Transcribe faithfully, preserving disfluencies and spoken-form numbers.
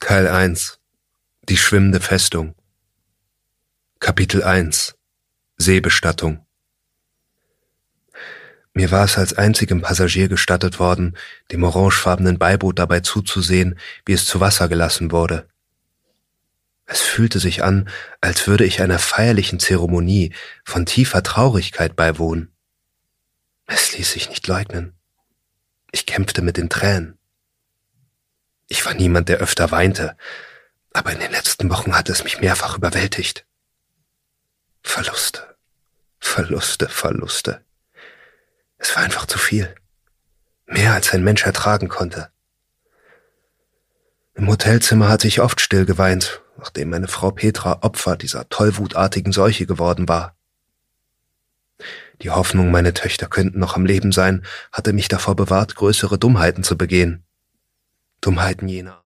Teil eins. Die schwimmende Festung. Kapitel eins. Seebestattung. Mir war es als einzigem Passagier gestattet worden, dem orangefarbenen Beiboot dabei zuzusehen, wie es zu Wasser gelassen wurde. Es fühlte sich an, als würde ich einer feierlichen Zeremonie von tiefer Traurigkeit beiwohnen. Es ließ sich nicht leugnen. Ich kämpfte mit den Tränen. Ich war niemand, der öfter weinte, aber in den letzten Wochen hatte es mich mehrfach überwältigt. Verluste, Verluste, Verluste. Es war einfach zu viel. Mehr als ein Mensch ertragen konnte. Im Hotelzimmer hatte ich oft still geweint, nachdem meine Frau Petra Opfer dieser tollwutartigen Seuche geworden war. Die Hoffnung, meine Töchter könnten noch am Leben sein, hatte mich davor bewahrt, größere Dummheiten zu begehen. Dummheiten jener